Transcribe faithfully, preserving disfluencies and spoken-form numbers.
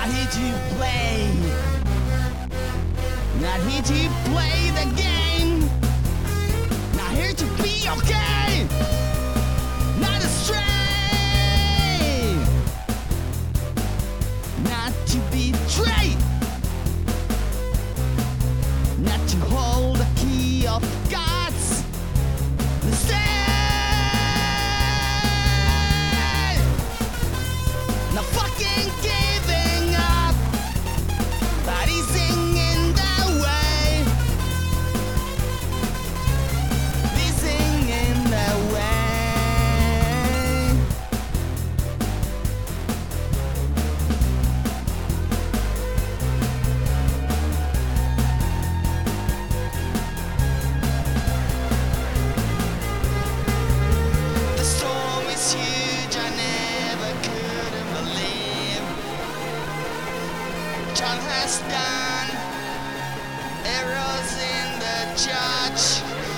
here to play. Not here to play the game. Not here to be okay. Not astray. Not to betray. Not to hold the key of God's mistake. Not fucking giving up, but easing in the way. Easing in the way. The storm is huge, I never couldn't believe. John has done errors in the judge.